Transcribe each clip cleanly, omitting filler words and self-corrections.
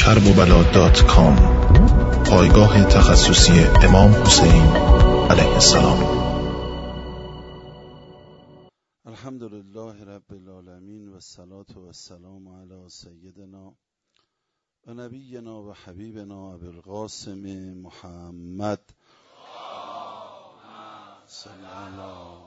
kerbobala.com، پایگاه تخصصی امام حسین علیه السلام. الحمدلله رب العالمین و الصلاة و السلام علی سیدنا و نبینا و حبیبنا ابوالقاسم محمد صلی الله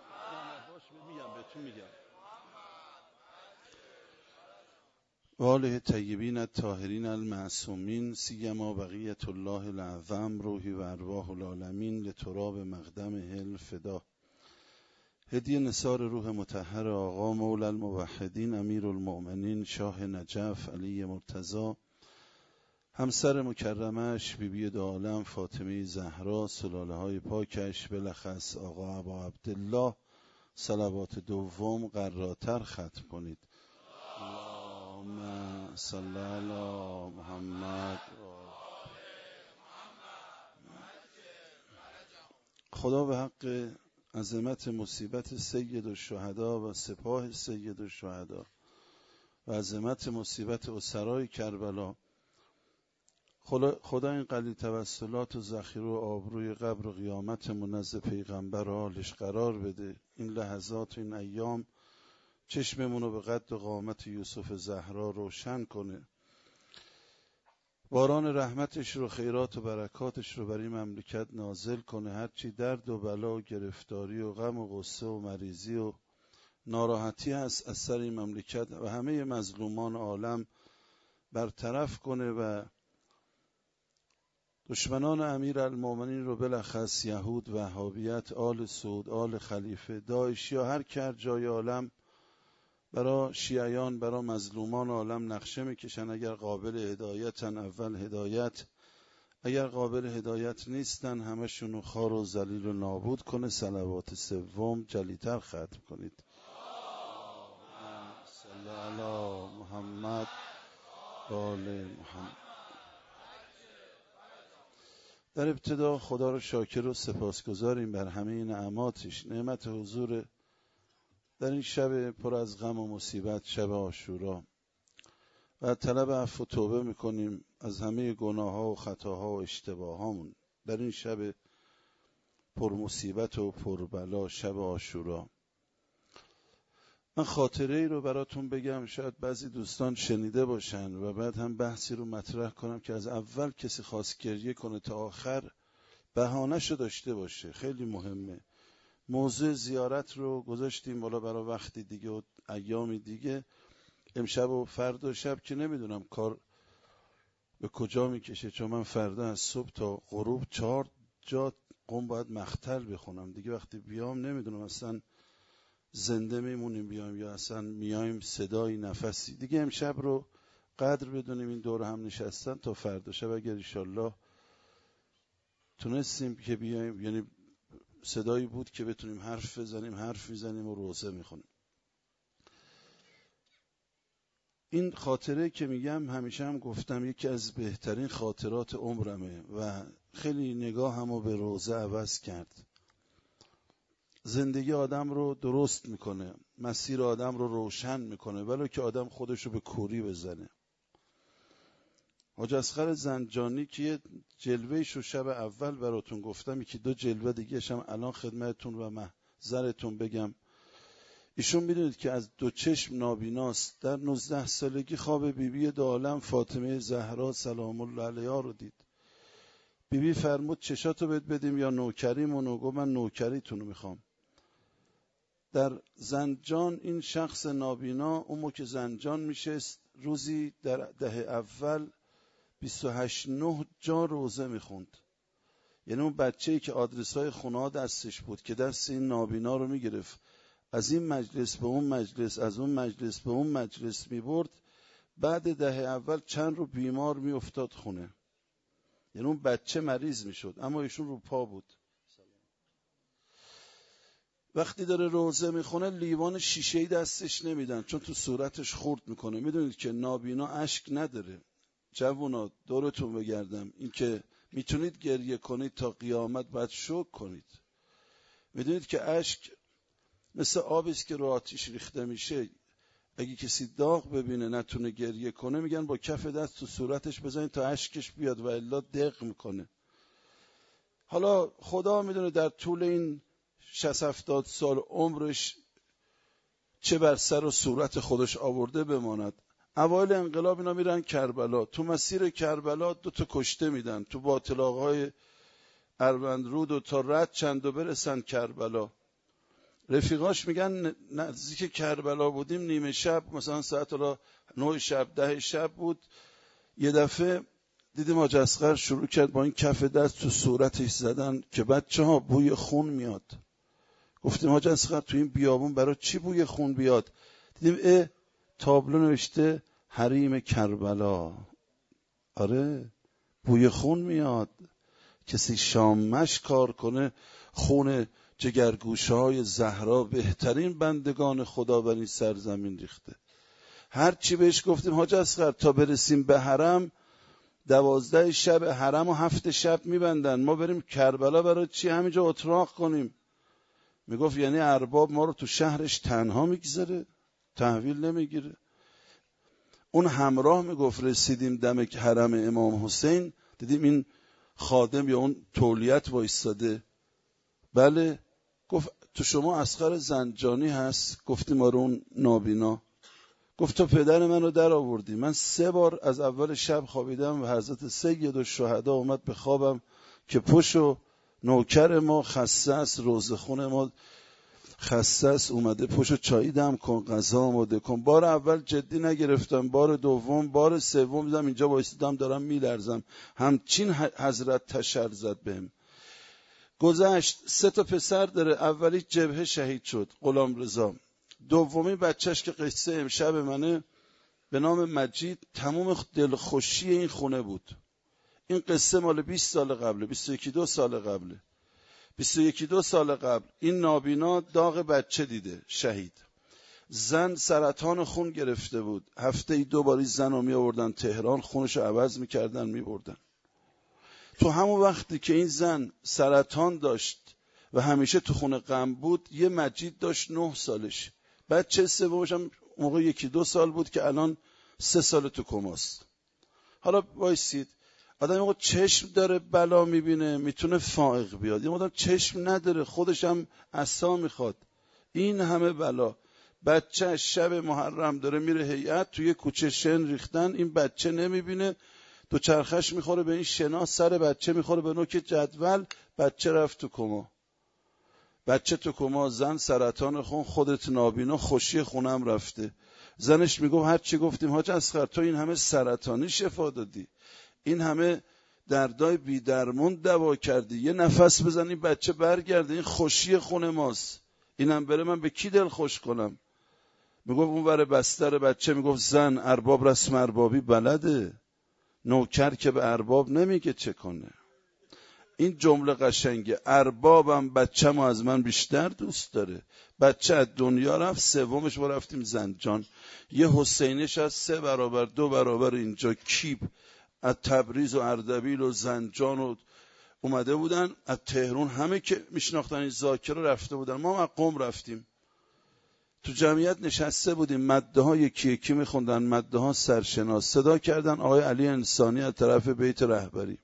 و آله طیبین الطاهرین المعصومین، سیما بقیة الله الاعظم روحی و ارواح العالمین لتراب مقدمه الفدا. هدیه نثار روح مطهر آقا مولا الموحدین امیر المؤمنین شاه نجف علی مرتضی، همسر مکرمش بیبی دو عالم فاطمه زهرا، سلاله های پاکش بلخص آقا ابا عبدالله، صلوات دوم قراتر ختم کنید. اللهم صل علی محمد. خدا به حق عظمت مصیبت سید الشهدا و سپاه سید الشهدا و عظمت مصیبت اسرای کربلا، خدا این قلیل توسلات و ذخیره و آبروی قبر و قیامت منزه پیغمبر و آلش قرار بده. این لحظات و این ایام چشممونو به قد و قامت یوسف زهرا روشن کنه. باران رحمتش رو، خیرات و برکاتش رو بر این مملکت نازل کنه. هرچی درد و بلا و گرفتاری و غم و غصه و مریضی و ناراحتی هست از سر این مملکت و همه مظلومان عالم برطرف کنه و دشمنان امیر المومنین رو بلخص یهود، وهابیت، آل سعود، آل خلیفه، داعش یا هر که هر جای عالم برای شیعیان، برای مظلومان عالم نقشه میکشن. اگر قابل هدایتن اول هدایت، اگر قابل هدایت نیستن همشونو خار و ذلیل و نابود کنه. صلوات سوم جلیتر ختم کنید. صلی علی محمد و آل محمد. در ابتدا خدا رو شاکر و سپاسگزاریم بر همه نعماتش، نعمت حضور در این شب پر از غم و مصیبت، شب عاشورا، و طلب عفو و توبه میکنیم از همه گناه‌ها و خطاها و اشتباهامون در این شب پر مصیبت و پر بلا، شب عاشورا. من خاطره ای رو براتون بگم، شاید بعضی دوستان شنیده باشن و بعد هم بحثی رو مطرح کنم که از اول کسی خواست گریه کنه تا آخر بهانه‌شو داشته باشه. خیلی مهمه. موضوع زیارت رو گذاشتیم بالا برای وقتی دیگه و ایامی دیگه. امشب و فردا شب که نمیدونم کار به کجا میکشه، چون من فردا از صبح تا غروب 4 جا قم باید مختل بخونم دیگه. وقتی بیام نمیدونم اصلا زنده میمونیم بیام یا اصلا میایم صدایی نفسی دیگه. امشب رو قدر بدونیم این دور هم نشستن تا فردا شب اگر انشالله تونستیم که بیایم، یعنی صدایی بود که بتونیم حرف میزنیم و روزه میخونیم. این خاطره که میگم همیشه هم گفتم یکی از بهترین خاطرات عمرمه و خیلی نگاهمو به روزه عوض کرد. زندگی آدم رو درست میکنه، مسیر آدم رو روشن میکنه، ولو که آدم خودشو به کوری بزنه. حاج اصغر زنجانی که یه جلوه‌شو شب اول براتون گفتم، یکی 2 جلوه دیگه‌ش هم الان خدمتتون و محضرتون بگم. ایشون میدونید که از 2 چشم نابیناست. در 19 سالگی خواب بیبی دو عالم فاطمه زهرا سلام الله علیها رو دید. بیبی فرمود چشاتو بدیم یا نوکریمونو؟ گفت من نوکریتونو میخوام. در زنجان این شخص نابینا اون که زنجان میشست روزی در دهه اول 28-9 جا روزه میخوند. یعنی اون بچه‌ای که آدرس‌های خونه‌ها دستش بود که دست این نابینا رو میگرفت، از این مجلس به اون مجلس، از اون مجلس به اون مجلس میبرد، بعد دهه اول چند رو بیمار میافتاد خونه. یعنی اون بچه مریض میشد اما ایشون رو پا بود. وقتی داره روزه میخونه لیوان شیشه‌ای دستش نمیدن چون تو صورتش خورد میکنه. میدونید که نابینا اشک نداره. جوونا دورتون بگردم، این که میتونید گریه کنید تا قیامت باید شکر کنید. میدونید که اشک مثل آبی است که رو آتیش ریخته میشه. اگه کسی داغ ببینه نتونه گریه کنه، میگن با کف دست تو صورتش بزنین تا اشکش بیاد و الا دق میکنه. حالا خدا میدونه در طول این 60-70 سال عمرش چه بر سر و صورت خودش آورده بماند. اوایل انقلاب اینا میرن کربلا، تو مسیر کربلا 2 کشته میدن، تو باطلاقهای اروندرود و تا رد چند و برسن کربلا. رفیقاش میگن نزدیک کربلا بودیم، نیمه شب مثلا ساعت 9 شب 10 شب بود، یه دفعه دیدیم حاج اصغر شروع کرد با این کف دست تو صورتش زدن که بچه‌ها بوی خون میاد. گفتیم حاج اصغر تو این بیابون برای چی بوی خون بیاد؟ دیدیم تابلو نوشته حریم کربلا. آره بوی خون میاد، کسی شامش کار کنه خون جگرگوشهای زهرا بهترین بندگان خدا بر این سرزمین ریخته. هر چی بهش گفتیم حاج اصغر تا برسیم به حرم 12 شب حرم و 7 شب میبندن، ما بریم کربلا برای چی همینجا اتراق کنیم؟ میگفت یعنی ارباب ما رو تو شهرش تنها میگذاره، تحویل نمیگیره. اون همراه میگفت رسیدیم دم حرم امام حسین، دیدیم این خادم یا اون تولیت وایستاده. بله. گفت تو شما اصغر زنجانی هست؟ گفتیم آره اون نابینا. گفت تو پدر منو در آوردی. من 3 بار از اول شب خوابیدم و حضرت سید الشهدا اومد به خوابم که پشو نوکر ما خسته است، روزخون ما خسته است، اومده پشو چایی دم کن، غذا آماده کن. بار اول جدی نگرفتم، بار دوم، بار سوم دیدم اینجا وایسیدم دارم میلرزم، همچین حضرت تشر زد بهم. گذشت 3 پسر داره، اولی جبهه شهید شد غلام رضا، دومی بچهش که قصه امشب منه به نام مجید، تمام دلخوشی این خونه بود. این قصه مال 20 سال قبله، 21-22 سال قبله. 21-22 سال قبل این نابینا داغ بچه دیده، شهید. زن سرطان خون گرفته بود، هفته 2 باری زن رو می آوردن تهران، خونش رو عوض می کردن می بردن. تو همون وقتی که این زن سرطان داشت و همیشه تو خونه غم بود، یه مجید داشت 9 سالش، بچه سومش هم موقع 1-2 سال بود که الان 3 سال تو کماست. حالا وایسید، آدم موقع چشم داره بلا میبینه میتونه فائق بیاد، یه آدم چشم نداره خودش هم عصا میخواد، این همه بلا. بچه شب محرم داره میره هیئت، توی کوچه شن ریختن، این بچه نمیبینه، دو چرخش میخوره به این شنا، سر بچه میخوره به نوک جدول، بچه رفت تو کما. بچه تو کما، زن سرطان خون، خودت نابینا، خوشی خونم رفته. زنش میگفت هر چی گفتیم حاج اصغر تو این همه سرطانی شفا دادی، این همه دردای بی درمون دوا کردی، یه نفس بزن این بچه برگرده، این خوشی خون ماست، اینم بره من به کی دل خوش کنم؟ میگفت اون ور بستر بچه میگفت زن ارباب رسم اربابی بلده، نوکر که به ارباب نمیگه چه کنه. این جمله قشنگه، اربابم بچه‌مو از من بیشتر دوست داره. بچه از دنیا رفت، سومش ما رفتیم زنجان، یه حسینش از 3 برابر 2 برابر اینجا کیپ از تبریز و اردبیل و زنجان و اومده بودن، از تهران همه که میشناختن این ذاکر رو رفته بودن. ما از قم رفتیم، تو جمعیت نشسته بودیم، مده ها یکی یکی میخوندن، مده ها سرشناس، صدا کردن آقای علی انسانی از طرف بیت رهبری.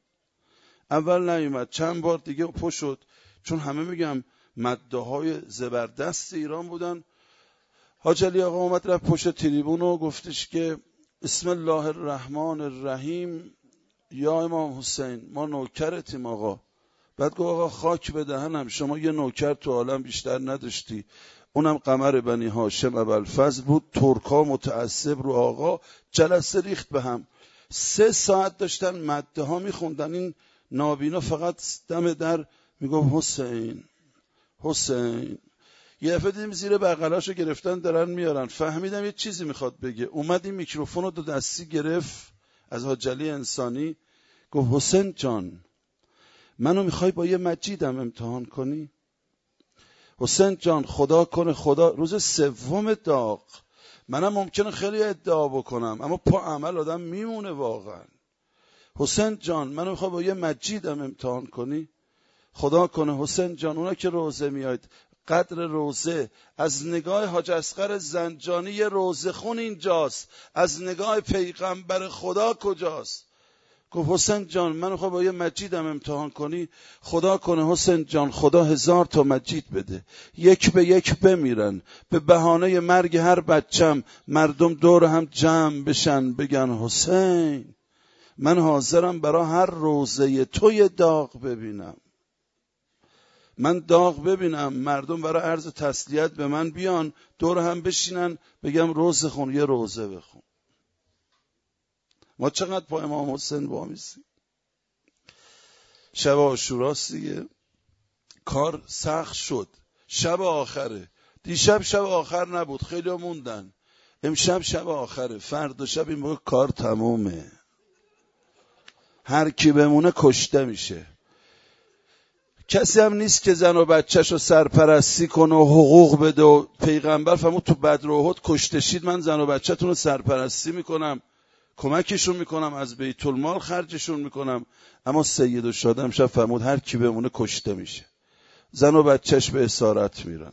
اول نیومد، چند بار دیگه پشت شد، چون همه میگم مده های زبردست ایران بودن. حاج علی آقا اومد رفت پشت تریبون و گفتش که بسم الله الرحمن الرحیم یا امام حسین، ما نوکرتیم آقا. بعد گفت آقا خاک به دهنم، شما یه نوکر تو عالم بیشتر نداشتی، اونم قمر بنی هاشم ابوالفضل بود. ترکا متعصب رو آقا، جلسه ریخت به هم. 3 ساعت داشتن مده ها میخوندن، این نابینا فقط دم در میگفت حسین حسین. یه دفعه دیدیم زیر بغلاشو گرفتن دارن میارن، فهمیدم یه چیزی میخواد بگه. اومد این میکروفون رو 2 دستی گرفت از حاج علی انسانی، گفت حسین جان منو میخوای با یه مجیدم امتحان کنی؟ حسین جان خدا کنه خدا، روز 3 داغ، منم ممکنه خیلی ادعا بکنم اما پا عمل آدم میمونه واقعا. حسین جان منو میخوای با یه مجیدم امتحان کنی؟ خدا کنه حسین جان اونا که روزه میاید قدر روزه، از نگاه حاج اصغر زنجانی یه روزه خون اینجاست، از نگاه پیغمبر خدا کجاست؟ گفت حسین جان من خب با یه مجیدم امتحان کنی، خدا کنه حسین جان خدا 1000 تا مجید بده، یک به یک بمیرن، به بهانه مرگ هر بچم مردم دور هم جمع بشن بگن حسین من حاضرم برای هر روزه تو یه داغ ببینم. من داغ ببینم، مردم برای عرض تسلیت به من بیان دور هم بشینن بگم روزه خون، یه روزه بخون. ما چقدر با امام حسین وامیستیم. شب عاشوراست دیگه، کار سخت شد، شب آخره. دیشب شب آخر نبود، خیلی موندن. امشب شب آخره، فردا شب این موقع کار تمومه. هر کی بمونه کشته میشه. کسی هم نیست که زن و بچه‌شو سرپرستی کنه و حقوق بده و پیغمبر فرمود تو بدر و احد کشته شید من زن و بچه‌تون رو سرپرستی میکنم، کمکشون میکنم، از بیت المال خرجشون میکنم. اما سید الشهدا امشب فرمود هر کی بمونه کشته میشه. زن و بچهش به اسارت میرن.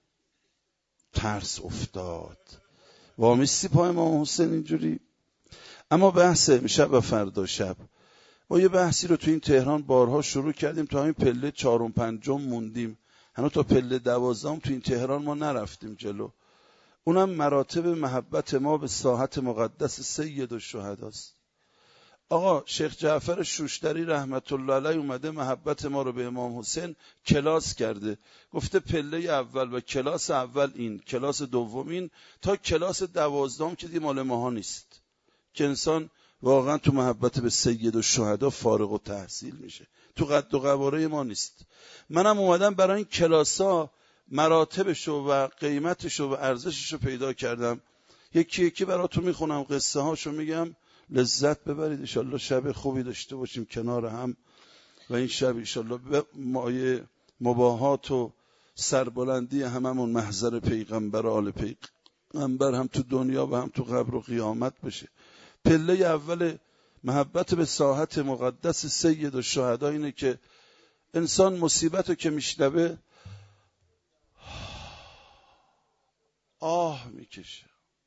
ترس افتاد. وامیستی پای امام حسین اینجوری. اما بحث امشب و فردا شب، ما یه بحثی رو تو این تهران بارها شروع کردیم، تا همین پله 4 و 5 موندیم، هنوز تا پله 12 تو این تهران ما نرفتیم جلو. اونم مراتب محبت ما به ساحت مقدس سید الشهداست. آقا شیخ جعفر شوشتری رحمت الله علیه اومده محبت ما رو به امام حسین کلاس کرده، گفته پله اول و کلاس اول این، کلاس دوم این، تا کلاس 12 که دیگه مال ماها نیست، که انسان واقعا تو محبت به سید الشهدا فارغ التحصیل میشه، تو قد و قواره ما نیست. منم اومدم برای این کلاسا مراتبشو و قیمتشو و ارزششو پیدا کردم، یکی یکی براتون میخونم، قصه هاشو میگم، لذت ببرید. انشالله شب خوبی داشته باشیم کنار هم و این شب انشالله مایه مباهات و سربلندی هممون محضر پیغمبر و آل پیغمبر هم تو دنیا و هم تو قبر و قیامت بشه. پله اول محبت به ساحت مقدس سید الشهدا اینه که انسان مصیبت رو که میشنوه آه میکشه.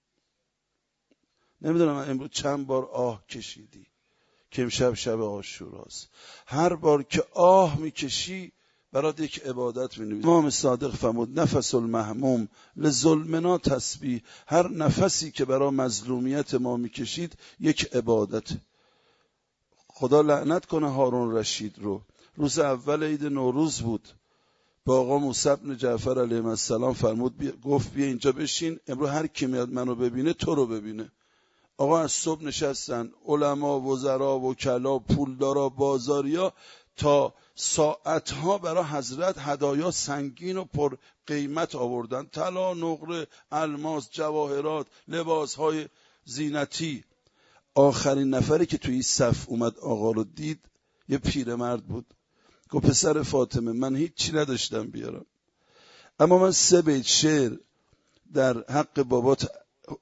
نمیدونم امروز چند بار آه کشیدی که امشب شب عاشوراست. هر بار که آه میکشی برات یک عبادت می‌نویسه. امام صادق فرمود نفس المحموم لظلمنا تسبیح، هر نفسی که برای مظلومیت ما میکشید یک عبادت. خدا لعنت کنه هارون رشید رو، روز اول عید نوروز بود، با آقا موسی بن جعفر علیه السلام فرمود گفت بیا اینجا بشین، امروز هر کی میاد منو ببینه تو رو ببینه. آقا از صبح نشستن علما، وزرا، وکلا، پولدارا، بازاریا، تا ساعتها برای حضرت هدایا سنگین و پر قیمت آوردن، طلا، نقره، الماس، جواهرات، لباسهای زینتی. آخرین نفری که توی صف اومد آقا رو دید یه پیرمرد بود. گفت پسر فاطمه من هیچی نداشتم بیارم، اما من 3 بیت شعر در حق بابات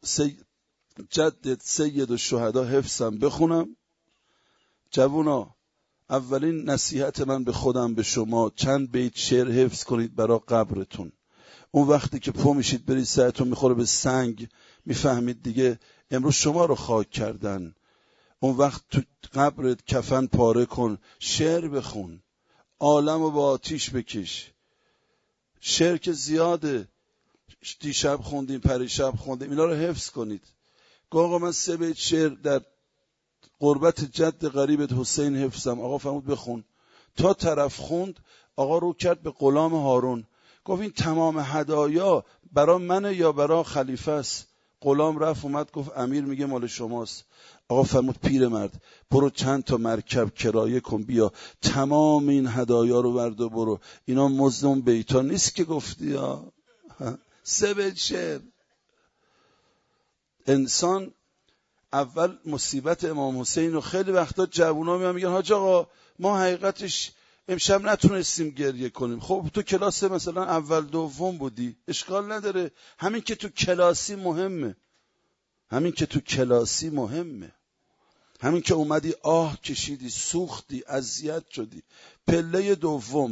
جدت سید الشهدا حفظم بخونم. جوونا اولین نصیحت من به خودم به شما، چند بیت شعر حفظ کنید برای قبرتون. اون وقتی که پا میشید برید سرتون میخوره به سنگ، میفهمید دیگه امروز شما رو خاک کردن. اون وقت تو قبرت کفن پاره کن، شعر بخون، عالم رو با آتیش بکش. شعر که زیاده، دیشب خوندیم، پریشب خوندیم، اینا رو حفظ کنید. آقا من 3 بیت شعر در قربت جد غریبت حسین حفظم. آقا فرمود بخون. تا طرف خوند، آقا رو کرد به غلام هارون، گفت این تمام هدایا برا منه یا برا خلیفه است؟ غلام رفت اومد گفت امیر میگه مال شماست. آقا فرمود پیرمرد برو چند تا مرکب کرایه کن بیا، تمام این هدایا رو ورد و برو، اینا مزد بیتا نیست که گفتی ها. 3 بیت شعر. انسان اول مصیبت امام حسین رو، خیلی وقتا جوونا میگن حاج آقا ما حقیقتش امشب نتونستیم گریه کنیم. خب تو کلاس مثلا اول دوم بودی، اشکال نداره، همین که تو کلاسی مهمه، همین که تو کلاسی مهمه، همین که اومدی آه کشیدی، سوختی، اذیت شدی. پله دوم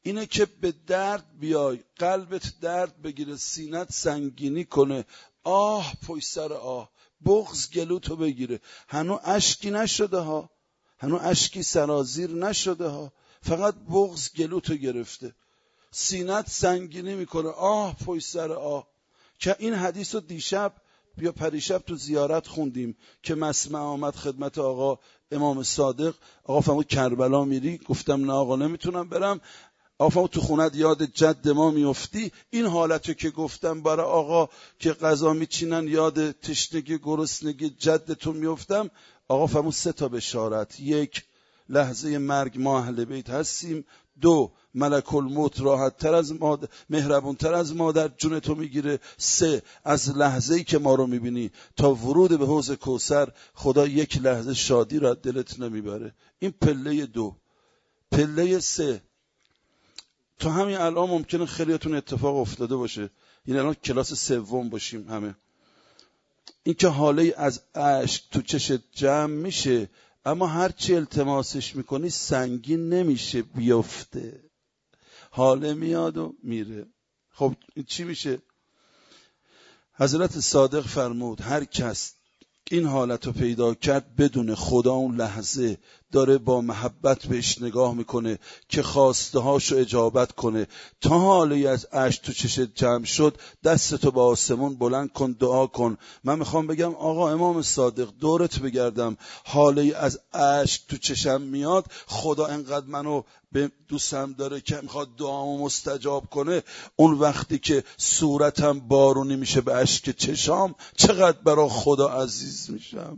اینه که به درد بیای، قلبت درد بگیره، سینت سنگینی کنه، آه پشت سر آه، بغض گلوتو بگیره. هنو اشکی نشده ها، هنو اشکی سرازیر نشده ها، فقط بغض گلوتو گرفته، سینت سنگینی میکنه، آه پشت سر آه. که این حدیث رو دیشب یا پریشب تو زیارت خوندیم که مسمع آمد خدمت آقا امام صادق. آقا فرمود کربلا میری؟ گفتم نه آقا نمیتونم برم. آقا فرمود تو خونت یاد جد ما میفتی؟ این حالتو که گفتم برای آقا که غذا میچینن یاد تشنگی گرسنگی جدتون میفتم. آقا فرمود 3 تا بشارت: 1 لحظه مرگ ما اهل بیت هستیم، 2 ملک الموت راحت تر از مادر، مهربون تر از مادر جون تو میگیره، 3 از لحظه‌ای که ما رو میبینی تا ورود به حوض کوثر خدا 1 لحظه شادی را دلت نمیبره. این پله 2. پله 3 تو همین الان ممکنه خیلیاتون اتفاق افتاده باشه، این الان کلاس 3 باشیم همه، این که حاله از اشک تو چشت جمع میشه، اما هرچی التماسش میکنی سنگین نمیشه بیفته، حاله میاد و میره. خب این چی میشه؟ حضرت صادق فرمود هر کس این حالت رو پیدا کرد بدون خدا اون لحظه داره با محبت بهش نگاه میکنه که خواسته هاشو اجابت کنه. تا حالی از اشک تو چشت جمع شد دستتو به آسمون بلند کن، دعا کن. من میخوام بگم آقا امام صادق دورت بگردم، حالی از اشک تو چشم میاد، خدا انقدر منو به دوستم داره که میخواد دعامو مستجاب کنه. اون وقتی که صورتم بارونی میشه به اشک چشام، چقدر برا خدا عزیز میشم.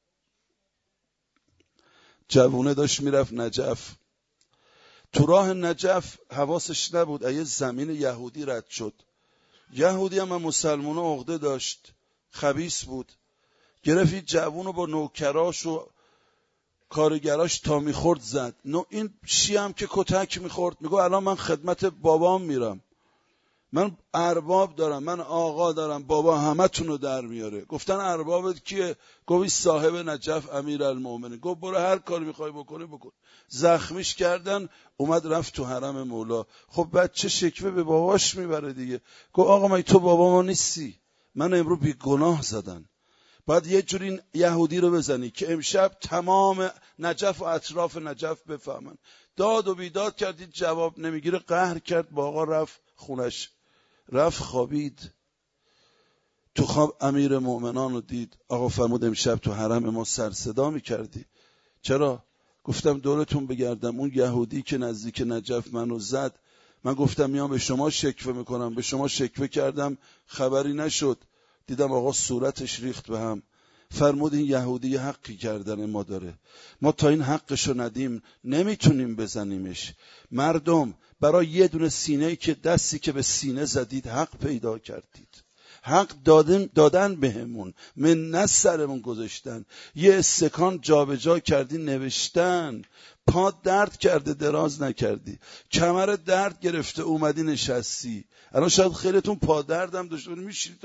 جوونه داشت میرفت نجف، تو راه نجف حواسش نبود یه زمین یهودی رد شد. یهودی هم مسلمانو عقده داشت، خبیث بود، گرفت جوونو با نوکراش و کارگراش تا میخورد زد. این شی هم که کتک میخورد میگو الان من خدمت بابام میرم، من ارباب دارم، من آقا دارم، بابا همه تونو در میاره. گفتن اربابت کیه؟ گفت صاحب نجف امیرالمومنین. گفت برو هر کاری میخوای بکنی بکن. زخمیش کردن، اومد رفت تو حرم مولا. خب بچه شکوه به باباش میبره دیگه. گفت آقا من تو بابا ما نیستی، من امروز بی گناه زدن، باید یه جوری یهودی رو بزنی که امشب تمام نجف و اطراف نجف بفهمن. داد و بیداد کردید، جواب نمیگیره، قهر کرد با آقا، رفت خونش، رفت خوابید. تو خواب امیر مومنان رو دید. آقا فرمود امشب تو حرم ما سر صدا میکردی، چرا؟ گفتم دورتون بگردم، اون یهودی که نزدیک نجف منو زد، من گفتم میام به شما شکوه میکنم، به شما شکوه کردم خبری نشد، دیدم آقا صورتش ریخت به هم. فرمود این یهودی حقی کردن ما داره، ما تا این حقشو ندیم نمیتونیم بزنیمش. مردم برای یه دونه سینه‌ای که دستی که به سینه زدید حق پیدا کردید، حق دادن بهمون، منت سرمون گذاشتن، یه استکان جابجا کردی نوشتن، پا درد کرده دراز نکردی، کمر درد گرفته اومدی نشستی. الان شاید خیلیتون پا دردم داشته میشید،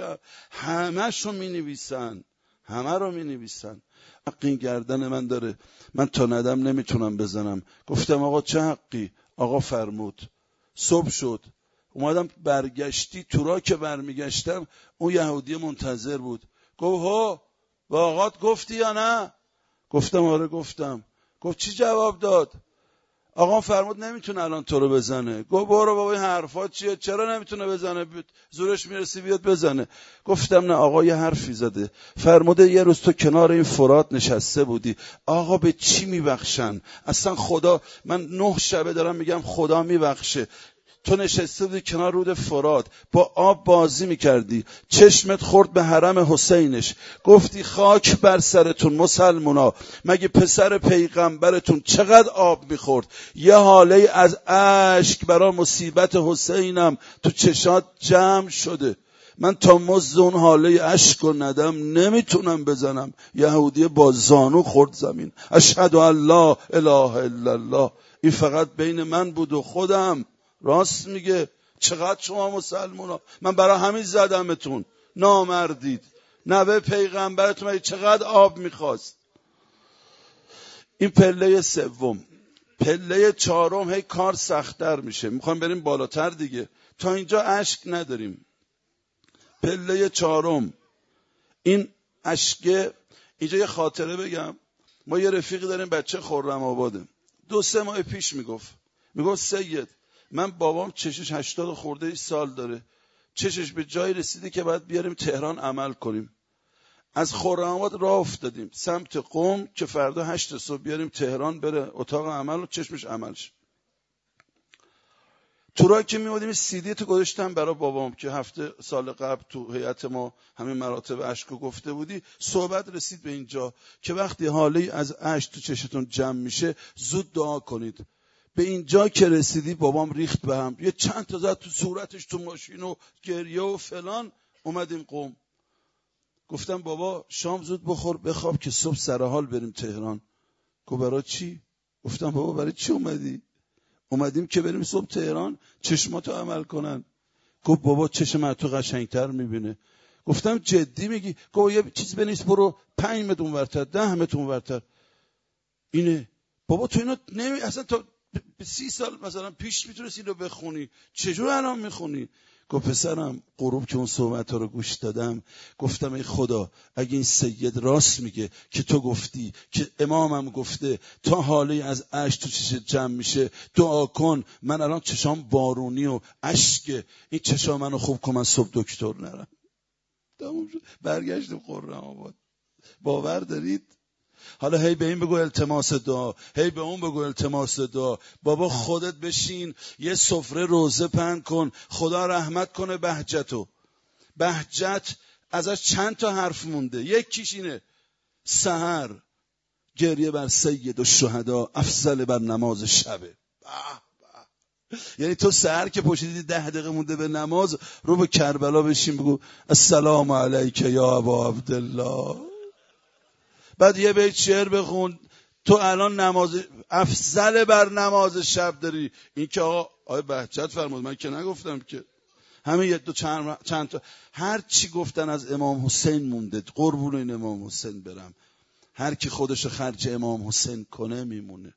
همه‌شو مینویسن، همه رو مینویسن. حق این گردن من داره، من تا ندم نمیتونم بزنم. گفتم آقا چه حقی؟ آقا فرمود. صبح شد اومدم برگشتی، تو راه که برمیگشتم اون یهودی منتظر بود. گفت ها به آقات گفتی یا نه؟ گفتم آره گفتم. گفت چی جواب داد؟ آقا فرمود نمیتونه الان تو رو بزنه. گفت برو بابا این حرفات چیه؟ چرا نمیتونه بزنه؟ زورش میرسی بیاد بزنه. گفتم نه آقا یه حرفی زده. فرموده یه روز تو کنار این فرات نشسته بودی. آقا به چی میبخشن؟ اصلا خدا، من 9 شبه دارم میگم خدا میبخشه. تو نشسته بودی کنار رود فرات، با آب بازی میکردی، چشمت خورد به حرم حسینش، گفتی خاک بر سرتون مسلمونا، مگه پسر پیغمبرتون چقدر آب میخورد؟ یه حاله از اشک برای مصیبت حسینم تو چشات جمع شده. من تا مزد اون حاله اشک و ندم نمیتونم بزنم. یهودی با زانو خورد زمین. اشهد ان لا اله الا الله. این فقط بین من بود و خودم. راست میگه. چقدر شما مسلمونا، من برای همین زدمتون، نامردید. نوه پیغمبرتون چقدر آب میخواست. این پله 3. پله 4 هی کار سخت‌تر میشه، میخوام بریم بالاتر دیگه، تا اینجا اشک نداریم. پله 4 این اشک. اینجا یه خاطره بگم. ما یه رفیقی داریم بچه خرم آباده. 2-3 ماه پیش میگفت سید من بابام چشش 80 خورده سال داره، چشش به جای رسیده که باید بیاریم تهران عمل کنیم. از خرم‌آباد راه افتادیم سمت قم که فردا 8 صبح بیاریم تهران بره اتاق عمل و چشمش عمل شه. تو راه که می‌اومدیم CD تو گذاشتم برای بابام که هفته سال قبل تو هیئت ما همین مراتب اشکو گفته بودی. صحبت رسید به اینجا که وقتی حاله از اشک تو چشتون جمع میشه زود دعا کنید. به اینجا که رسیدی بابام ریخت به هم، یه چند تا زد تو صورتش تو ماشین و گریه و فلان. اومدیم قم. گفتم بابا شام زود بخور بخواب که صبح سر حال بریم تهران. گفت برای چی؟ گفتم بابا برای چی اومدی؟ اومدیم که بریم صبح تهران چشماتو عمل کنن. گفت بابا چشم تو قشنگتر میبینه. گفتم جدی میگی؟ گفت یه چیز بنویس برو 5 متر اونورتر 10 متر اونورتر. اینه بابا تو اینو اصلا تا 30 سال مثلا پیش میتونستی اینو بخونی، چجور الان میخونی؟ گفت پسرم غروب که اون صحبت ها رو گوش دادم گفتم ای خدا اگه این سید راست میگه که تو گفتی که امامم گفته تا حاله از اشک تو چشم جمع میشه دعا کن، من الان چشام بارونی و اشک، این چشام منو خوب کن من صبح دکتر نرم. برگشتیم خرم‌آباد. باور دارید؟ حالا هی به این بگو التماس دعا، هی به اون بگو التماس دعا. بابا خودت بشین یه سفره روزه پهن کن، خدا رحمت کنه بهجتو. بهجت ازش چند تا حرف مونده، یکیش اینه سحر گریه بر سید الشهدا افضل بر نماز شبه. یعنی تو سحر که پشیدی 10 دقیقه مونده به نماز، رو به کربلا بشین بگو السلام علیک یا ابا عبدالله. بعد یه بیت شعر بخون. تو الان نماز افضل بر نماز شب داری. این که آقای بهجت فرمود، من که نگفتم که. همین یک دو چند تا هر چی گفتن از امام حسین مونده. قربون این امام حسین برم. هر کی خودش خرج امام حسین کنه میمونه.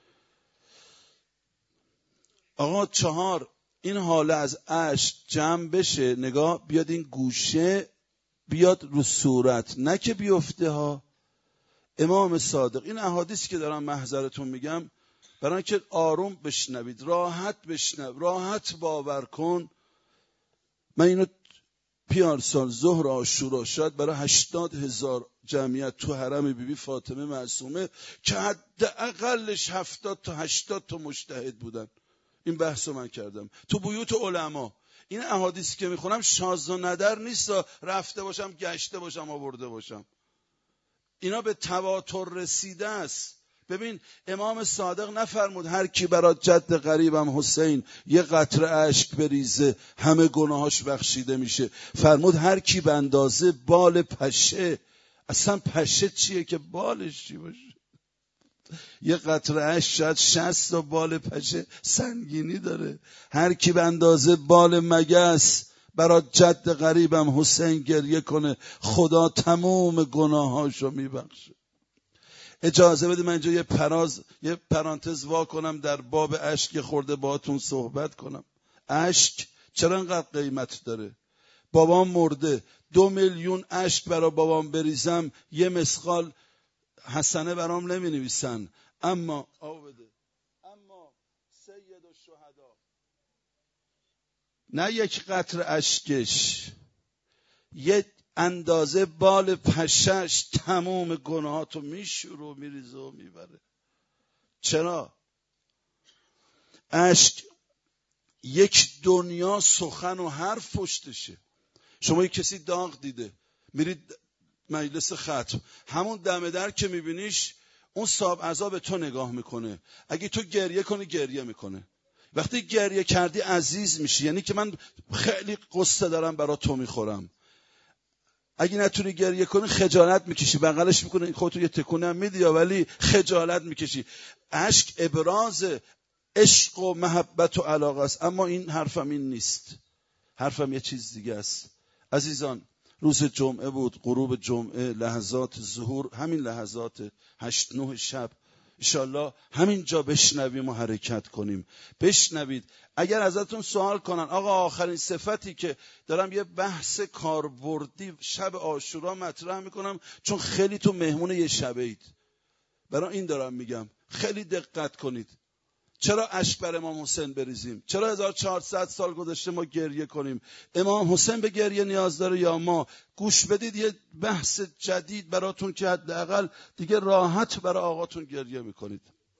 آقا 4 این حاله از اشک جمع بشه، نگاه بیاد این گوشه بیاد رو صورت، نه که بیفته ها. امام صادق، این احادیث که دارم محضرتون میگم برای که آروم بشنوید، راحت بشنو، راحت باور کن. من اینو پیارسال ظهر عاشورا شاید برای 80,000 جمعیت تو حرم بیبی فاطمه معصومه که حداقلش 70 تا 80 تا مجتهد بودن، این بحثو من کردم تو بیوت علما. این احادیثی که میخونم شاذ و ندر نیست، رفته باشم گشته باشم آورده باشم، اینا به تواتر رسیده است. ببین امام صادق نفرمود هر کی برای جد قریبم حسین یه قطره اشک بریزه همه گناهاش بخشیده میشه. فرمود هر کی به اندازه بال پشه. اصلا پشه چیه که بالش چی باشه؟ یه قطره اشک شاید 60 تا بال پشه سنگینی داره. هر کی به اندازه بال مگس برای جد قریبم حسین گریه کنه خدا تمام گناهاشو میبخشه. اجازه بده من اینجا یه پرانتز وا کنم در باب اشک خورده باهاتون صحبت کنم. اشک چرا انقدر قیمت داره؟ بابام مرده، 2 میلیون اشک برای بابام بریزم یه مسقال حسنه برام نمی نویسن. اما سید الشهدا نه یک قطره اشکش، یه اندازه بال پشش تمام گناهاتو میشوره و میریزه و میبره. چرا؟ اشک یک دنیا سخن و حرف پشتشه. شما یک کسی داغ دیده میرید مجلس ختم، همون دم در که میبینیش اون صاحب عذاب تو نگاه میکنه. اگه تو گریه کنی گریه میکنه. وقتی گریه کردی عزیز میشی، یعنی که من خیلی قصه دارم برای تو میخورم. اگه نتونی گریه کنی خجالت میکشی، بغلش میکنی خودتو یه تکونه هم میدی ولی خجالت میکشی. اشک ابراز عشق و محبت و علاقه است. اما این حرفم این نیست، حرفم یه چیز دیگه است. عزیزان روز جمعه بود، غروب جمعه، لحظات ظهور، همین لحظات 8-9 شب انشالله همینجا بشنویم و حرکت کنیم. بشنوید. اگر ازتون سوال کنن آقا آخرین صفتی که دارم، یه بحث کاربردی شب عاشورا مطرح میکنم چون خیلی تو مهمون یه شبه اید، برای این دارم میگم خیلی دقت کنید. چرا اشک بر امام حسین بریزیم؟ چرا 1400 سال گذشته ما گریه کنیم؟ امام حسین به گریه نیاز داره یا ما؟ گوش بدید یه بحث جدید براتون که حداقل دیگه راحت برای آقاتون گریه میکنید.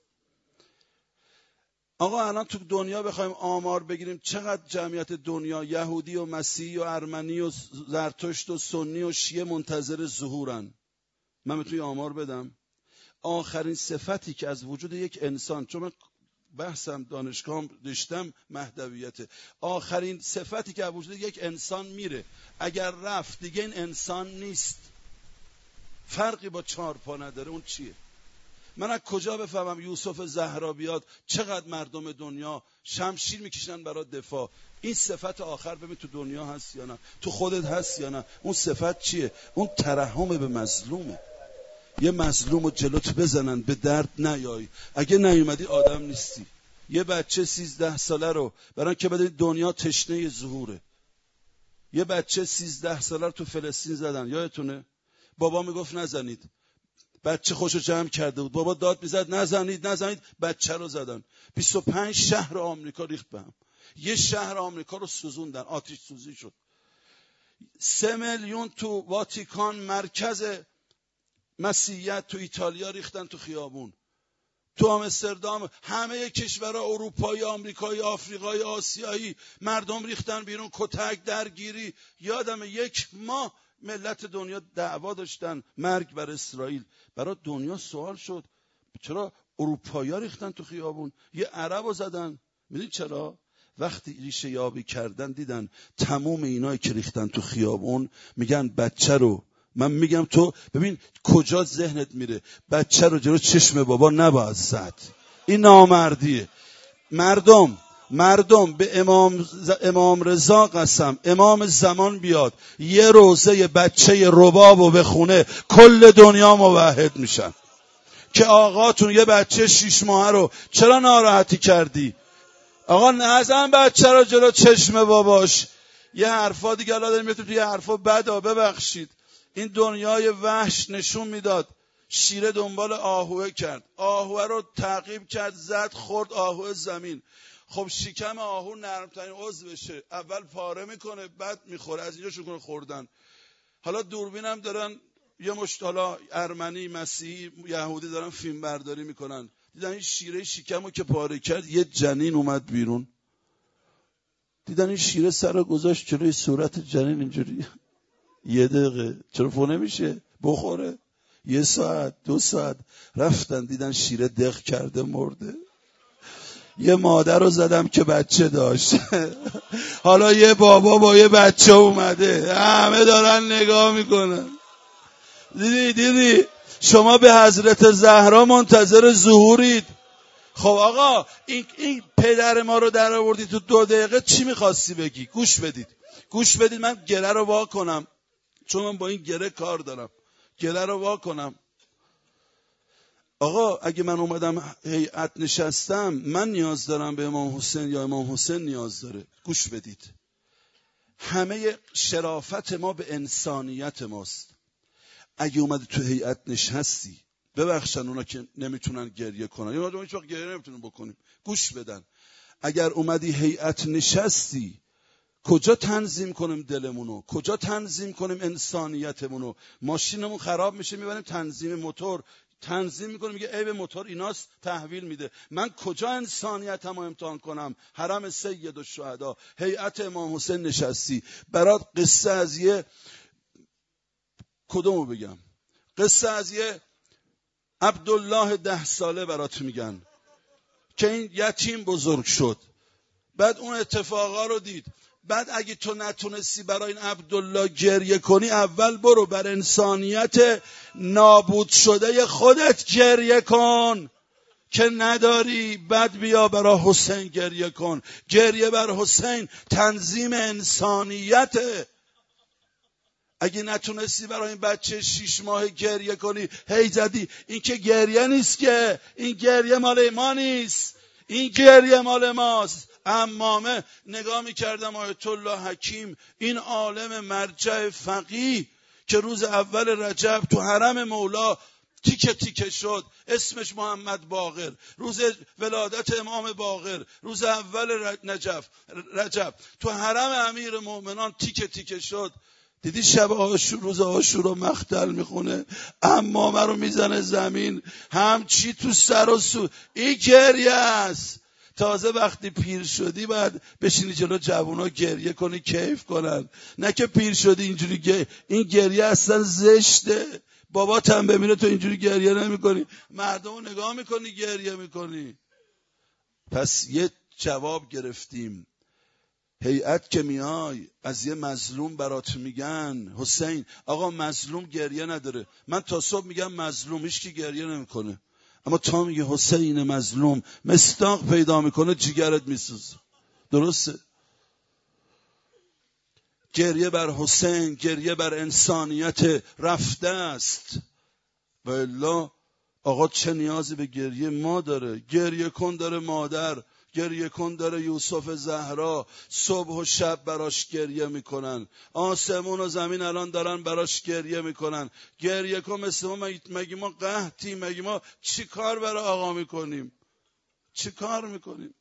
آقا الان تو دنیا بخوایم آمار بگیریم چقدر جمعیت دنیا، یهودی و مسیحی و ارمنی و زرتشت و سنی و شیعه منتظر ظهورن؟ من میتونم آمار بدم. آخرین صفتی که از وجود یک انسان، چون من بحثم دانشگاه داشتم مهدویته، آخرین صفتی که از وجود یک انسان میره، اگر رفت دیگه این انسان نیست، فرقی با 4 پا نداره، اون چیه؟ من از کجا بفهمم یوسف زهرا بیاد چقدر مردم دنیا شمشیر میکشن برای دفاع؟ این صفت آخر ببین تو دنیا هست یا نه، تو خودت هست یا نه. اون صفت چیه؟ اون ترحم به مظلومه. یه مظلوم رو جلوت بزنن به درد نیای، اگه نیومدی آدم نیستی. یه بچه 13 ساله رو برای که بدونید دنیا تشنه ظهوره، یه بچه 13 ساله رو تو فلسطین زدن، یادتونه؟ بابا میگفت نزنید، بچه خوشو جمع کرده بود، بابا داد میزد نزنید نزنید، بچه رو زدن. 25 شهر آمریکا ریخت به هم، یه شهر آمریکا رو سوزوندن، آتش سوزی شد. 3 میلیون تو واتیکان مرکز مسیحیت تو ایتالیا ریختن تو خیابون، تو آمستردام، همه کشورها اروپایی، آمریکایی، آفریقایی، آسیایی، مردم ریختن بیرون، کتک، درگیری. یادم 1 ماه ملت دنیا دعوا داشتن، مرگ بر اسرائیل. برای دنیا سوال شد چرا اروپایی‌ها ریختن تو خیابون؟ یه عربو زدن. میدونی چرا؟ وقتی ریشه یابی کردن دیدن تمام اینایی که ریختن تو خیابون میگن بچه رو، من میگم تو ببین کجا ذهنت میره، بچه رو جلو چشم بابا نباید زد، این نامردیه. مردم به امام رضا قسم، امام زمان بیاد یه روزه بچه ربابو بخونه کل دنیا موحد میشن. که آقاتون یه بچه 6 ماهه رو چرا ناراحتی کردی؟ آقا نزن بچه رو جلو چشم باباش. یه حرفا دیگه الان داریم میتونید یه حرفا بدا، ببخشید. این دنیای وحش نشون میداد. شیره دنبال آهوه کرد، آهوه رو تعقیب کرد، زد خورد آهوه زمین. خب شکم آهو نرمترین عضوشه، اول پاره میکنه بعد میخوره، از اینجا شروع کنه خوردن. حالا دوربینم دارن یه مشت حالا ارمنی، مسیحی، یهودی دارن فیلم برداری میکنن، دیدن این شیره شکمو که پاره کرد یه جنین اومد بیرون. دیدن این شیره سر گذاشت جلوی صورت جنین اینجوری. 1 دقیقه چرا فو نمیشه بخوره؟ 1 ساعت 2 ساعت رفتن دیدن شیره دق کرده مرده. یه مادر رو زدم که بچه داشت. حالا یه بابا با یه بچه اومده، همه دارن نگاه میکنن. دیدی شما به حضرت زهرا منتظر ظهورید. خب آقا این پدر ما رو در آوردی تو 2 دقیقه، چی میخواستی بگی؟ گوش بدید من گره رو وا کنم، چون من با این گره کار دارم. گره رو وا کنم. آقا اگه من اومدم هیئت نشستم، من نیاز دارم به امام حسین یا امام حسین نیاز داره؟ گوش بدید. همه شرافت ما به انسانیت ماست. اگه اومدی تو هیئت نشستی، ببخشن اونا که نمیتونن گریه کنن، یا هیچ وقت گریه نمیتونن بکنیم، گوش بدن. اگر اومدی هیئت نشستی، کجا تنظیم کنیم دلمونو؟ کجا تنظیم کنیم انسانیتمونو؟ ماشینمون خراب میشه میبریم تنظیم موتور، تنظیم میکنیم میگه عیب موتور ایناست، تحویل میده. من کجا انسانیتمو امتحان کنم؟ حرم سید الشهدا، هیئت امام حسین نشستی. برات قصه از یه کدومو بگم؟ قصه از یه عبدالله 10 ساله برات میگن که این یتیم بزرگ شد، بعد اون اتفاقا رو دید. بعد اگه تو نتونستی برای این عبدالله گریه کنی، اول برو بر انسانیت نابود شده خودت گریه کن که نداری. بعد بیا برای حسین گریه کن. گریه بر حسین تنظیم انسانیته. اگه نتونستی برای این بچه 6 ماه گریه کنی، هی زدی، این که گریه نیست، که این گریه مال ما نیست، این گریه مال ماست. عمامه نگاه میکردم آیت الله حکیم، این عالم مرجع فقیه که روز اول رجب تو حرم مولا تیکه تیکه شد، اسمش محمد باقر، روز ولادت امام باقر، روز اول رجب تو حرم امیر مومنان تیکه تیکه شد. دیدی شب روز عاشورا مختل میخونه، عمامه رو میزنه زمین، همچی تو سر و سو. این گریه است. تازه وقتی پیر شدی باید بشینی جلو جوونا گریه کنی، کیف کنن، نه که پیر شدی اینجوری این گریه اصلا زشته. بابات هم ببینه تو اینجوری گریه نمی کنی، مردم رو نگاه میکنی گریه میکنی. پس یه جواب گرفتیم. هیئت که میای از یه مظلوم برات میگن حسین، آقا مظلوم گریه نداره. من تا صبح میگم مظلوم، هیچ کی گریه نمیکنه، اما تا میگه حسین مظلوم، مصداق پیدا میکنه، جیگرت میسوزه. درسته؟ گریه بر حسین گریه بر انسانیت رفته است. و الا آقا چه نیازی به گریه ما داره؟ گریه کن داره مادر، گریه کن داره یوسف زهرا، صبح و شب براش گریه میکنن، آسمون و زمین الان دارن براش گریه میکنن. گریه کن مثل ما. مگه ما قحطیم؟ مگه ما چی کار برای آقا میکنیم؟ چی کار میکنیم؟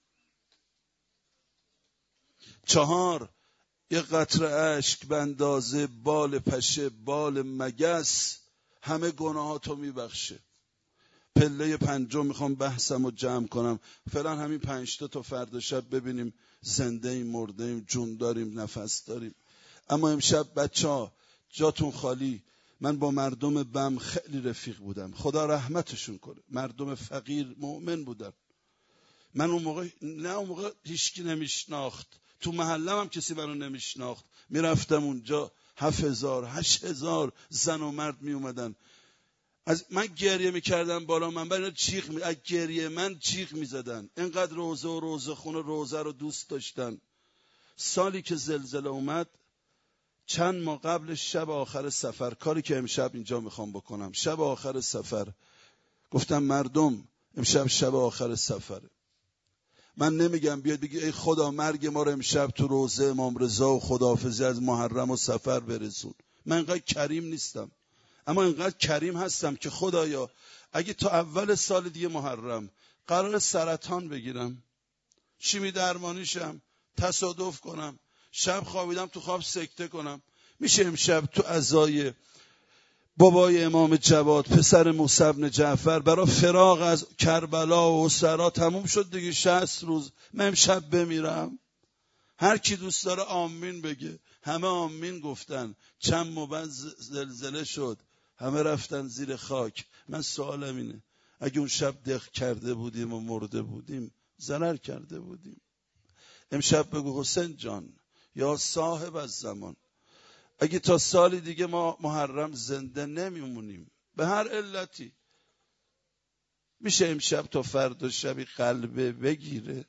4 یه قطره اشک به اندازه بال پشه، بال مگس، همه گناهاتو میبخشه. پله 5 میخوام بحثمو جمع کنم. فعلا همین 5 تا فردا شب ببینیم زنده ایم، مرده ایم، جون داریم، نفس داریم. اما امشب بچه‌ها جاتون خالی. من با مردم بم خیلی رفیق بودم، خدا رحمتشون کنه. مردم فقیر مؤمن بودن. من اون موقع هیچکی نمیشناخت، تو محلم هم کسی منو نمیشناخت. میرفتم اونجا 7000 8000 زن و مرد میومدن. از من گریه میکردم بالا منبر، از گریه من جیغ میزدن. اینقدر روزه و روزه خونه روزه رو دوست داشتن. سالی که زلزله اومد، چند ماه قبل شب آخر سفر، کاری که امشب اینجا میخوام بکنم، شب آخر سفر گفتم مردم امشب شب آخر سفره. من نمیگم بیاد بگی ای خدا مرگ ما رو امشب تو روزه امام رضا و خداحافظی از محرم و سفر برسون. من اینقدر کریم نیستم، اما اینقدر کریم هستم که خدایا اگه تا اول سال دیگه محرم قرار سرطان بگیرم، شیمی درمانیشم، تصادف کنم، شب خوابیدم تو خواب سکته کنم، میشه امشب تو عزای بابای امام جواد پسر موسی بن جعفر برای فراق از کربلا و اسرا تموم شد دیگه 60 روز، من امشب بمیرم؟ هر کی دوست داره آمین بگه. همه آمین گفتن. چند موبت زلزله شد، همه رفتن زیر خاک. من سوالم اینه، اگه اون شب دق کرده بودیم و مرده بودیم، ضرر کرده بودیم. امشب بگو حسین جان یا صاحب از زمان، اگه تا سال دیگه ما محرم زنده نمیمونیم به هر علتی، میشه امشب تا فردا شبی قلبه بگیره؟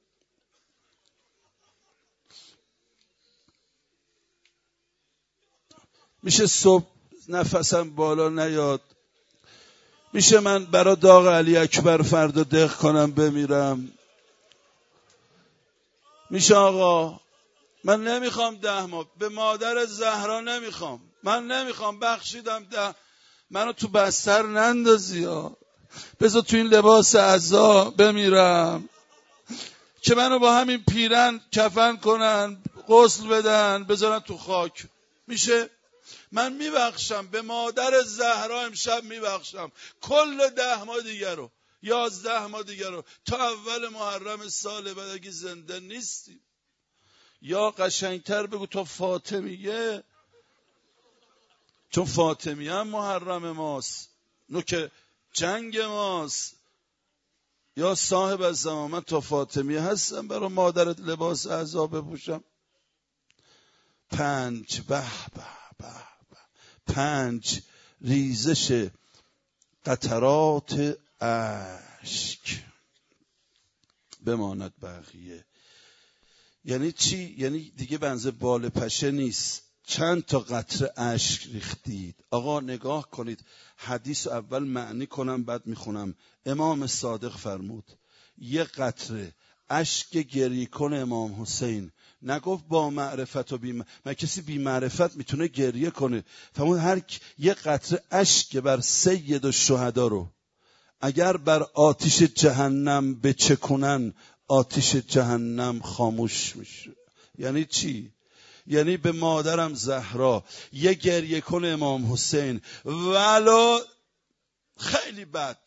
میشه صبح نفسم بالا نیاد؟ میشه من برای داغ علی اکبر فردا دق کنم بمیرم؟ میشه آقا؟ من نمیخوام 10 ماه به مادر زهرا نمیخوام، من نمیخوام، بخشیدم منو تو بستر نندازی ها، بذار تو این لباس عزا بمیرم که منو با همین پیرن کفن کنن، غسل بدن، بذارن تو خاک. میشه؟ من میبخشم به مادر زهرا، امشب میبخشم کل 10 ماه دیگر رو، 11 ماه دیگر رو، تا اول محرم سال بعد اگه زنده نیستیم. یا قشنگتر بگو تا فاطمیه، چون فاطمیه هم محرم ماست، نوک جنگ ماست. یا صاحب از زمان، من تا فاطمیه هستم برای مادرت لباس عزا بپوشم. 5 به به به به 5 ریزش قطرات اشک بماند بقیه. یعنی چی؟ یعنی دیگه بنز بال پشه نیست، چند تا قطره اشک ریختید. آقا نگاه کنید، حدیث اول معنی کنم بعد میخونم. امام صادق فرمود یه قطره اشک گریه کن امام حسین، نگفت با معرفت و من کسی بی معرفت میتونه گریه کنه. فرمود یه قطره اشک بر سید الشهدا رو اگر بر آتش جهنم بچکنن، آتش جهنم خاموش میشه. یعنی چی؟ یعنی به مادرم زهرا یه گریه کن امام حسین، ولو خیلی بد،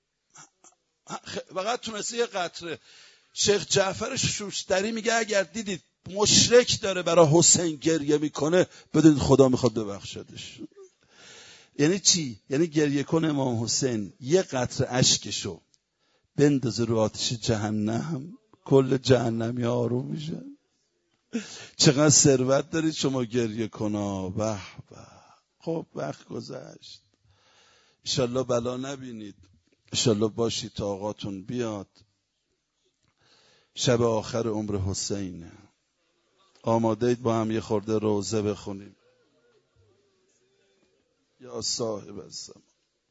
فقط تونسته یه قطره. شیخ جعفر شوشتری میگه اگر دیدید مشرک داره برای حسین گریه میکنه، بدونید خدا میخواد ببخشدش. یعنی چی؟ یعنی گریه کن امام حسین، یه قطره اشکشو بندازه رو آتش جهنم، کل جهنمی آروم میشن. چقدر ثروت دارید شما گریه کنا. به به. خب وقت گذشت، انشالله بلا نبینید، انشالله باشید تا آقاتون بیاد. شب آخر عمر حسینه. آماده اید با هم یه خورده روزه بخونیم؟ یا صاحب الزمان.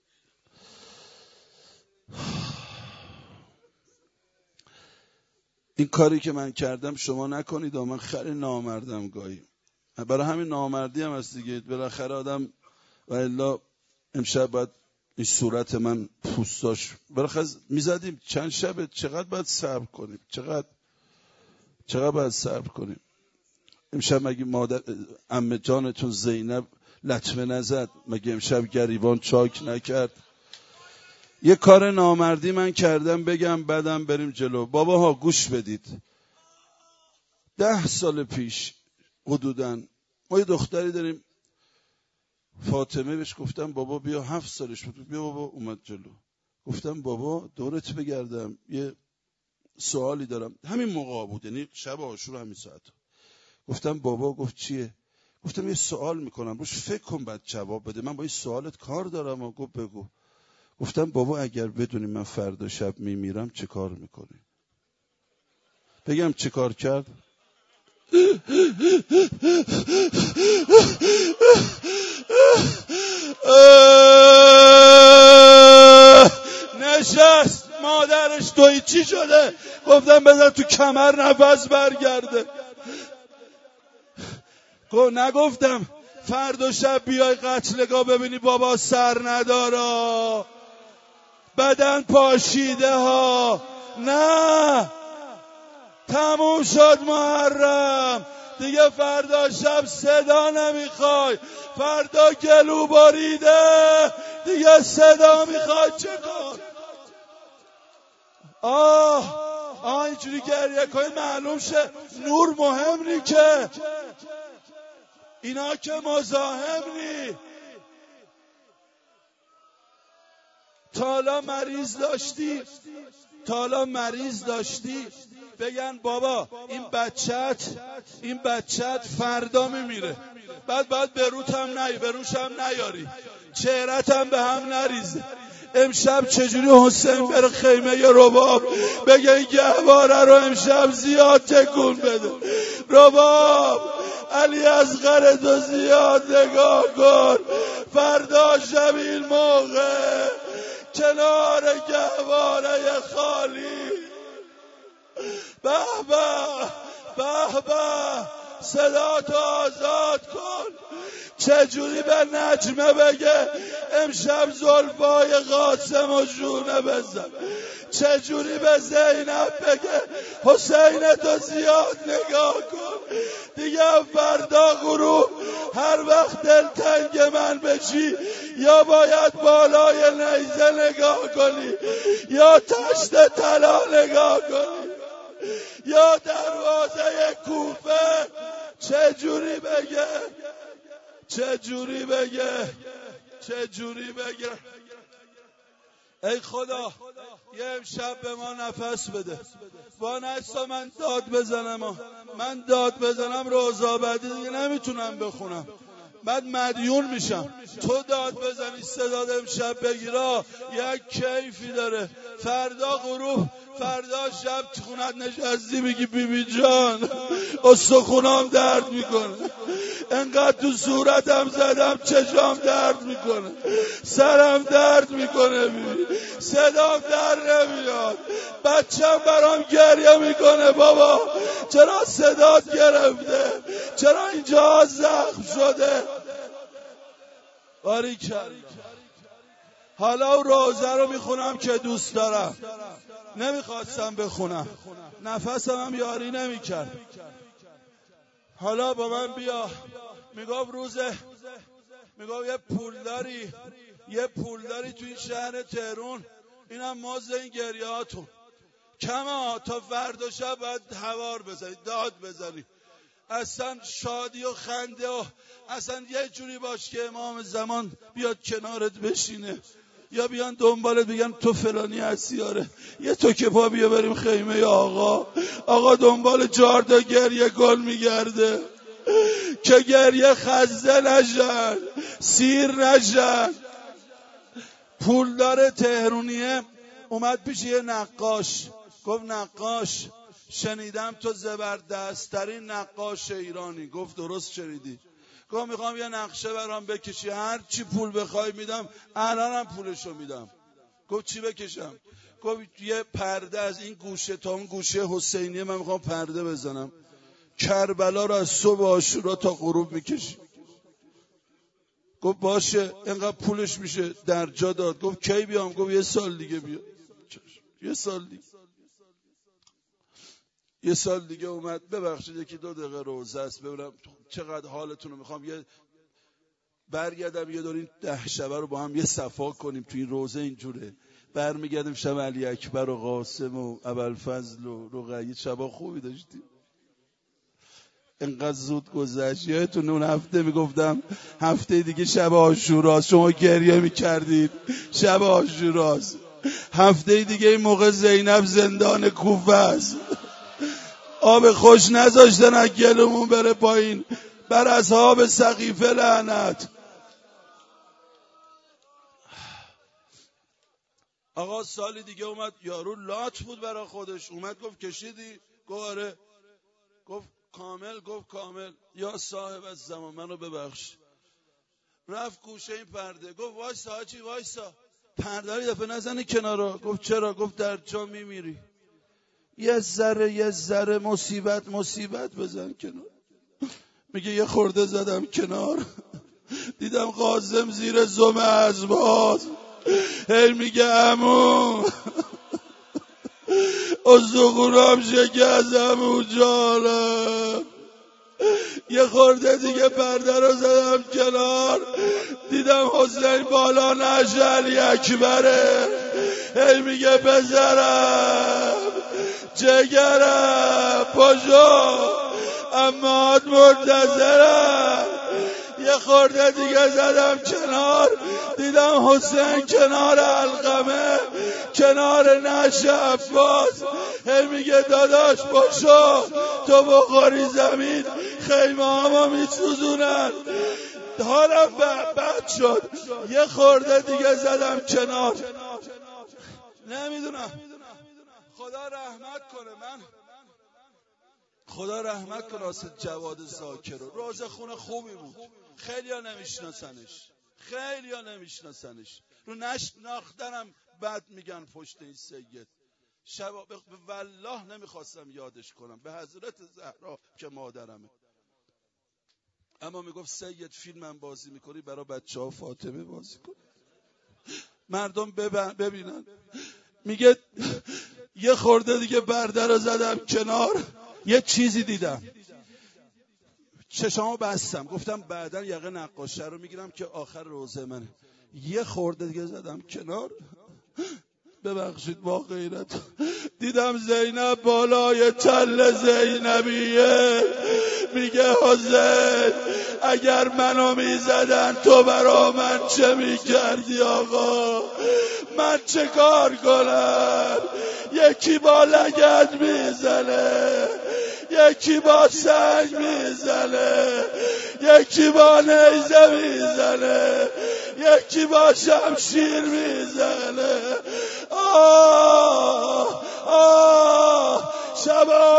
این کاری که من کردم شما نکنید، من خیلی نامردم گاهی، برای همین نامردی هم هست دیگه. بالاخره آدم و الا امشب باید این صورت من پوستاش بالاخره میزدیم چند شبه، چقدر باید صبر کنیم، چقدر باید صبر کنیم. امشب مگه مادر عمه جانتون زینب لطمه نزد؟ مگه امشب گریبان چاک نکرد؟ یه کار نامردی من کردم بگم بعدم بریم جلو. باباها گوش بدید. 10 سال پیش حدوداً ما یه دختری داریم فاطمه، بهش گفتم بابا بیا، 7 سالش بود، بیا بابا، اومد جلو. گفتم بابا دورت بگردم، یه سوالی دارم. همین موقع بود، یعنی شب عاشورا همین ساعت. گفتم بابا. گفت چیه؟ گفتم یه سوال میکنم روش فکر کن بعد جواب بده، من با این سوالت کار دارم. و گفت بگو. گفتم بابا اگر بدونی من فردا شب میمیرم چه کار میکنی؟ بگم چه کار کرد؟ نشست. مادرش توی چی شده؟ گفتم بذار تو کمر نفس برگرده. نگفتم فردا شب بیای قتلگاه ببینی بابا سر نداره، بدن پاشیده ها. نه، تموم شد محرم دیگه. فردا شب صدا نمیخوای، فردا گلو باریده دیگه صدا میخوای چه کن؟ اینجوری گریه کنی معلوم شه نور مهم نی که، اینا که مزاحم نی. تا حالا مریض داشتی بگن بابا این بچت فردا میمیره، بعد بروش هم نیاری، چهرت هم به هم نریزه. امشب چجوری حسین بره خیمه رباب بگه این گهواره رو امشب زیاد تکون بده، رباب علی اصغر تو زیاد نگاه کن، فردا شب این موقع کنار گهواره خالی. به به صدا تو آزاد کن. چجوری به نجمه بگه امشب زلفای قاسم و جونه بزن؟ چجوری به زینب بگه حسین تو زیاد نگاه کن؟ دیگه فردا غروب هر وقت دلتنگ من بشی یا باید بالای نیزه نگاه کنی یا تشت طلا نگاه کنی یا دروازه کوفه. چجوری بگه؟ ای خدا یه امشب به ما نفس بده. با نسا من داد بزنم روزآبادی دیگه نمیتونم بخونم، بعد مدیون میشم. تو داد بزنی صداد امشب بگیرا یک کیفی داره. فردا غروب فردا شب تو خونت نشستی میگی بیبی جان استخونام درد میکنه، انقدر تو صورتم زدم چشام درد میکنه، سرم درد میکنه، بیبی صدام در نمیاد، بچم برام گریه میکنه، بابا چرا صدات گرفته، چرا اینجا زخم شده. باریکلا. حالا اون روزه رو میخونم که دوست دارم، نمیخواستم بخونم، نفسم هم یاری نمیکرد. حالا با من بیا. میگفت میگفت یه پولداری تو این شهر تهران، اینم مزد این گریه هاتون کما تا فردا شب باید هوار بزنی، داد بزنی، اصلا شادی و خنده و اصلا یه جوری باش که امام زمان بیاد کنارت بشینه یا بیان دنبالت بگن تو فلانی هستی، آره یه تو که پا بیا بریم خیمه آقا دنبال 4 تا گریه گل میگرده که گریه خزده نشن، سیر نشن. پولدار تهرونیه اومد پیش یه نقاش، گفت نقاش شنیدم تو زبردست‌ترین نقاش ایرانی. گفت درست شنیدی. گفت میخوام یه نقشه برام بکشی، هر چی پول بخوای میدم، الانم پولشو میدم. گفت چی بکشم؟ گفت یه پرده از این گوشه تا اون گوشه حسینیه من میخوام پرده بزنم، کربلا رو از صبح عاشورا تا غروب میکشی. گفت باشه، اینقدر پولش میشه در جا داد. گفت کی بیام؟ گفت 1 سال دیگه بیا. 1 سال دیگه اومد. ببخشید 1-2 دقیقه روزه است، ببینم چقدر حالتون رو میخوام یه برگردم یه دور این 10 شبه رو با هم یه صفا کنیم تو این روزه. اینجوره برمیگردیم شب علی اکبر و قاسم و ابوالفضل و رقیه، شبا خوبی داشتیم. انقدر زود گذشت. یادتونه اون هفته میگفتم هفته دیگه شب عاشوراست، شما گریه میکردید شب عاشوراست. هفته دیگه این موقع زینب زندان کوفه است، آب خوش نذاشتن از گلمون بره پایین. بر اصحاب سقیفه لعنت. آقا سالی دیگه اومد، یارو لات بود برای خودش، اومد گفت کشیدی؟ گفت آره. گفت کامل؟ گفت کامل. یا صاحب از زمان منو ببخش. رفت گوشه این پرده، گفت وایسا حاجی وایسا، پرده رو دفعه نزنی کنارا. گفت چرا؟ گفت در جا میمیری، یه ذره مصیبت بزن کنار. میگه یه خورده زدم کنار، دیدم قاسم زیر زم ازباز، هی میگه عمو استخونام شکست عمو جانم. یه خورده دیگه پرده رو زدم کنار، دیدم حسین بالا نشه علی اکبره، هی میگه بذارم جگرم پاشو اما منتظرم. یه خورده دیگه زدم کنار، دیدم حسین کنار علقمه، کنار نشه عباس، هی میگه داداش پاشو تو بخوری زمین، خیمه هامو میسوزونن. حالم بد شد. یه خورده دیگه زدم کنار. نمیدونم، خدا رحمت کنه، خدا رحمت کنه اسد جواد ذاکر. روزه خونه خوبی بود، خیلیا نمیشناسنش، رو نشناختنم بد میگن پشت این سید. والله نمیخواستم یادش کنم، به حضرت زهرا که مادرمه. اما میگفت سید فیلمم بازی میکنی برای بچه ها فاطمه بازی کن، مردم ببینن. میگه یه خورده دیگه برده رو زدم کنار، یه چیزی دیدم، چشامو بستم، گفتم بعدن یقه نقاشه رو میگیرم که آخر روزه منه. یه خورده دیگه زدم کنار، ببخشید با غیرت، دیدم زینب بالای تل زینبیه، میگه حسین اگر منو میزدن تو برا من چه میکردی آقا؟ من چه کار کنم؟ یکی با لگد میزنه، یکی با سنگ میزنه، یکی با نیزه میزنه، یکی با شمشیر میزنه. آه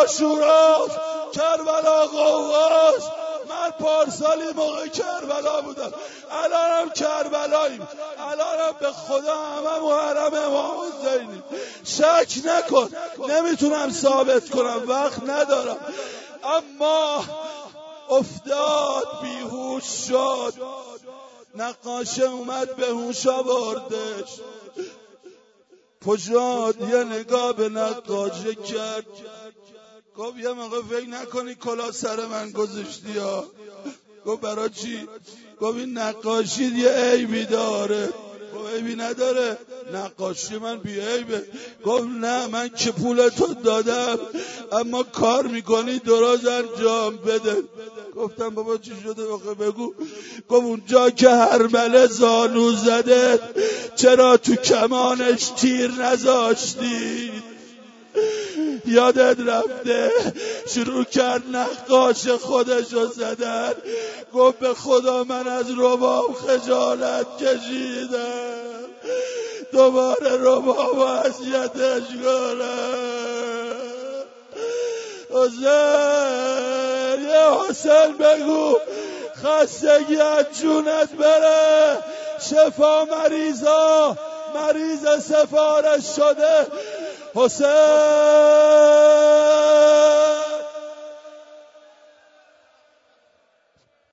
عاشوراست، کربلا قوقاست. من پارسالی موقع کربلا بودم، الانم کربلاییم، الانم به خدا همه محرم امام حسینی. شک نکن، نمیتونم ثابت کنم، وقت ندارم، اما افتاد بیهوش شد، نقاشه اومد به هوش آوردش، پشاد یه نگاه به نقاشه کرد، گفت یه موقع فکر نکنی کلا سر من گذاشتی ها. گفت برای چی؟ گفت این نقاشی یه عیبی داره. گفت عیبی نداره، نقاشی من بی عیبه. گفت نه، من که پولتو دادم اما کار میکنی درست انجام بده. گفتم بابا چی شده آخه بگو. گفت اونجا که هرمله زانو زده چرا تو کمانش تیر نذاشتی؟ یادت رفته؟ شروع کرد نقاش خودشو زدن. گفت به خدا من از رباب خجالت کشیدم، دوباره رباب اذیتش کنم. حسین، یه حسین بگو خستگی از جونت بره، شفا مریضا، مریض سفارش شده. حسین